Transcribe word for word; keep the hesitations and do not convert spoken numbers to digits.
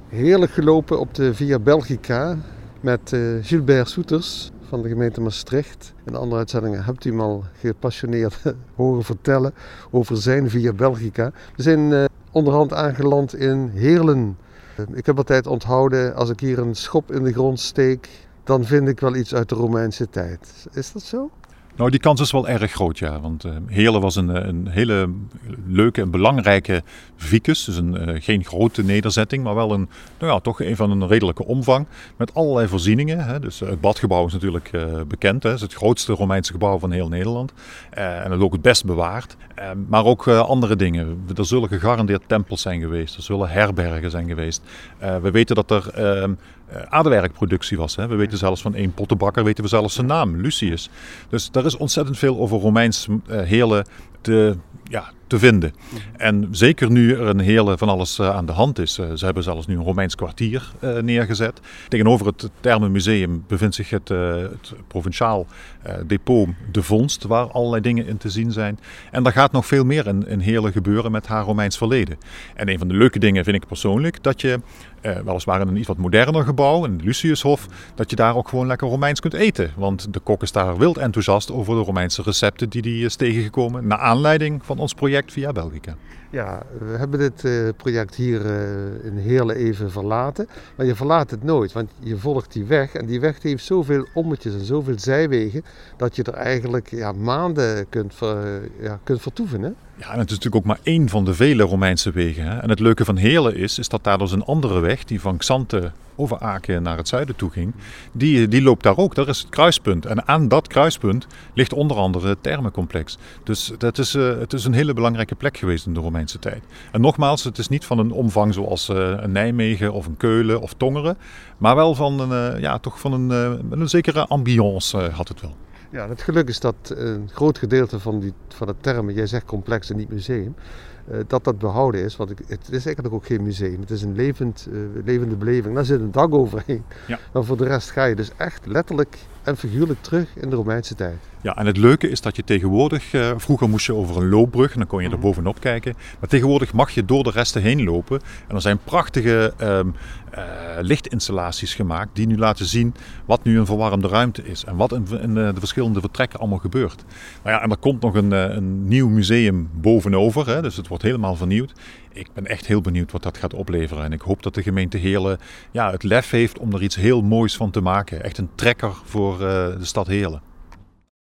Heerlijk gelopen op de Via Belgica met uh, Gilbert Soeters van de gemeente Maastricht. In andere uitzendingen hebt u hem al gepassioneerd horen vertellen over zijn Via Belgica. We zijn uh, onderhand aangeland in Heerlen. Uh, ik heb altijd onthouden, als ik hier een schop in de grond steek, dan vind ik wel iets uit de Romeinse tijd. Is dat zo? Nou, die kans is wel erg groot, ja. Want uh, Heerlen was een, een hele leuke en belangrijke vicus. Dus een, uh, geen grote nederzetting, maar wel een, nou ja, toch een van een redelijke omvang. Met allerlei voorzieningen. Hè. Dus het badgebouw is natuurlijk uh, bekend. Hè. Het is het grootste Romeinse gebouw van heel Nederland. Uh, en het ook het best bewaard. Uh, maar ook uh, andere dingen. Er zullen gegarandeerd tempels zijn geweest. Er zullen herbergen zijn geweest. Uh, we weten dat er Uh, Uh, aardewerkproductie was. Hè. We weten zelfs van één pottenbakker, weten we zelfs zijn naam, Lucius. Dus er is ontzettend veel over Romeins uh, Heerlen te, ja, te vinden. Mm-hmm. En zeker nu er een Heerlen van alles uh, aan de hand is. Uh, ze hebben zelfs nu een Romeins kwartier uh, neergezet. Tegenover het Thermenmuseum bevindt zich het, uh, het provinciaal uh, depot De Vondst, waar allerlei dingen in te zien zijn. En daar gaat nog veel meer in, in Heerlen gebeuren met haar Romeins verleden. En een van de leuke dingen vind ik persoonlijk dat je Uh, weliswaar in een iets wat moderner gebouw, in het Luciushof, dat je daar ook gewoon lekker Romeins kunt eten. Want de kok is daar wild enthousiast over de Romeinse recepten die hij is tegengekomen, naar aanleiding van ons project Via Belgica. Ja, we hebben dit uh, project hier uh, in Heerlen even verlaten, maar je verlaat het nooit, want je volgt die weg en die weg heeft zoveel ommetjes en zoveel zijwegen, dat je er eigenlijk ja, maanden kunt, ver, ja, kunt vertoeven, hè? Ja, en het is natuurlijk ook maar één van de vele Romeinse wegen. Hè? En het leuke van Heerlen is, is dat daar dus een andere weg, die van Xanthe over Aken naar het zuiden toe ging, die, die loopt daar ook. Dat is het kruispunt. En aan dat kruispunt ligt onder andere het Thermencomplex. Dus dat is, uh, het is een hele belangrijke plek geweest in de Romeinse tijd. En nogmaals, het is niet van een omvang zoals uh, een Nijmegen of een Keulen of Tongeren, maar wel van een, uh, ja, toch van een, uh, een zekere ambiance uh, had het wel. Ja, het geluk is dat een groot gedeelte van, die, van het termen, jij zegt complex en niet museum, uh, dat dat behouden is. Want het is eigenlijk ook geen museum. Het is een levend, uh, levende beleving. Daar zit een dak overheen. Ja. Maar voor de rest ga je dus echt letterlijk en figuurlijk terug in de Romeinse tijd. Ja, en het leuke is dat je tegenwoordig, uh, vroeger moest je over een loopbrug en dan kon je er bovenop kijken. Maar tegenwoordig mag je door de resten heen lopen. En er zijn prachtige um, uh, lichtinstallaties gemaakt die nu laten zien wat nu een verwarmde ruimte is. En wat in, in uh, de verschillende vertrekken allemaal gebeurt. Nou ja, en er komt nog een, uh, een nieuw museum bovenover, hè, dus het wordt helemaal vernieuwd. Ik ben echt heel benieuwd wat dat gaat opleveren. En ik hoop dat de gemeente Heerlen ja, het lef heeft om er iets heel moois van te maken. Echt een trekker voor uh, de stad Heerlen.